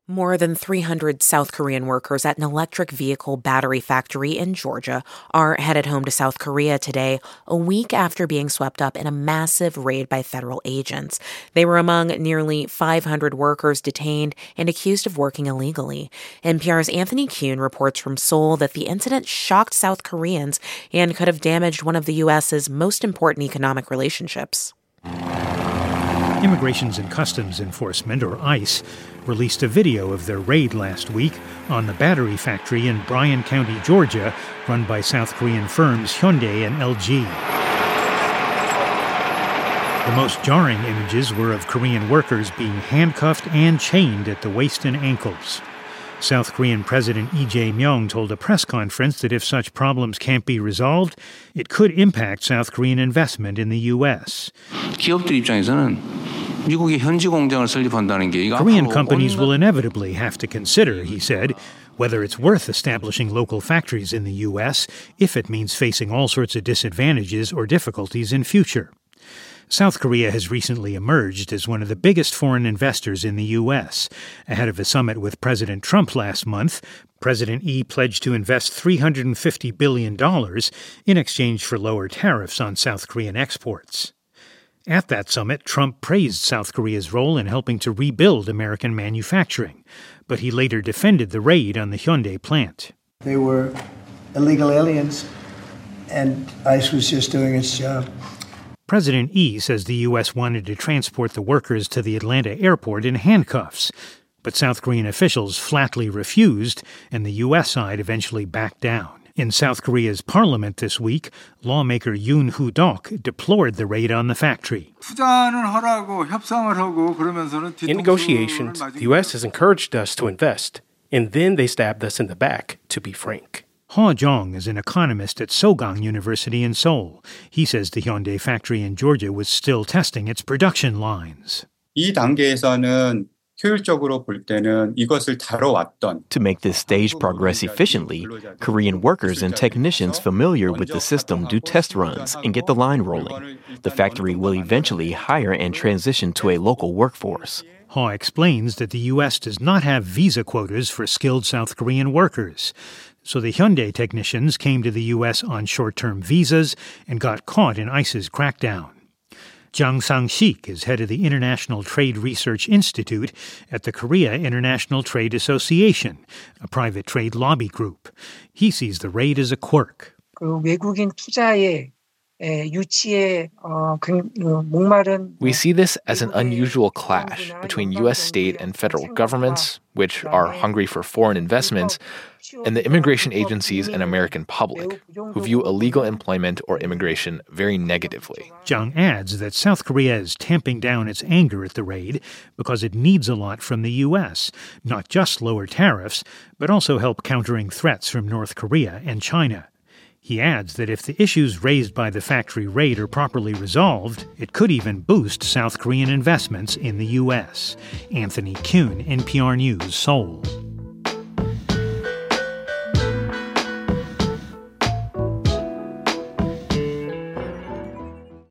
More than 300 South Korean workers at an electric vehicle battery factory in Georgia are headed home to South Korea today, a week after being swept up in a massive raid by federal agents. They were among nearly 500 workers detained and accused of working illegally. NPR's Anthony Kuhn reports from Seoul that the incident shocked South Koreans and could have damaged one of the U.S.'s most important economic relationships. Immigration and Customs Enforcement, or ICE, released a video of their raid last week on the battery factory in Bryan County, Georgia, run by South Korean firms Hyundai and LG. The most jarring images were of Korean workers being handcuffed and chained at the waist and ankles. South Korean President Lee Jae-myung told a press conference that if such problems can't be resolved, it could impact South Korean investment in the U.S. Korean companies will inevitably have to consider, he said, whether it's worth establishing local factories in the U.S. if it means facing all sorts of disadvantages or difficulties in future. South Korea has recently emerged as one of the biggest foreign investors in the U.S. Ahead of a summit with President Trump last month, President Lee pledged to invest $350 billion in exchange for lower tariffs on South Korean exports. At that summit, Trump praised South Korea's role in helping to rebuild American manufacturing, but he later defended the raid on the Hyundai plant. They were illegal aliens, and ICE was just doing its job. President Lee says the U.S. wanted to transport the workers to the Atlanta airport in handcuffs, but South Korean officials flatly refused, and the U.S. side eventually backed down. In South Korea's parliament this week, lawmaker Yoon Hu-dok deplored the raid on the factory. In negotiations, the U.S. has encouraged us to invest, and then they stabbed us in the back, to be frank. Ha Jong is an economist at Sogang University in Seoul. He says the Hyundai factory in Georgia was still testing its production lines. To make this stage progress efficiently, Korean workers and technicians familiar with the system do test runs and get the line rolling. The factory will eventually hire and transition to a local workforce. Ha explains that the U.S. does not have visa quotas for skilled South Korean workers. So the Hyundai technicians came to the U.S. on short-term visas and got caught in ICE's crackdown. Jang Sang-sik is head of the International Trade Research Institute at the Korea International Trade Association, a private trade lobby group. He sees the raid as a quirk. We see this as an unusual clash between U.S. state and federal governments, which are hungry for foreign investments, and the immigration agencies and American public, who view illegal employment or immigration very negatively. Jang adds that South Korea is tamping down its anger at the raid because it needs a lot from the U.S., not just lower tariffs, but also help countering threats from North Korea and China. He adds that if the issues raised by the factory raid are properly resolved, it could even boost South Korean investments in the U.S. Anthony Kuhn, NPR News, Seoul.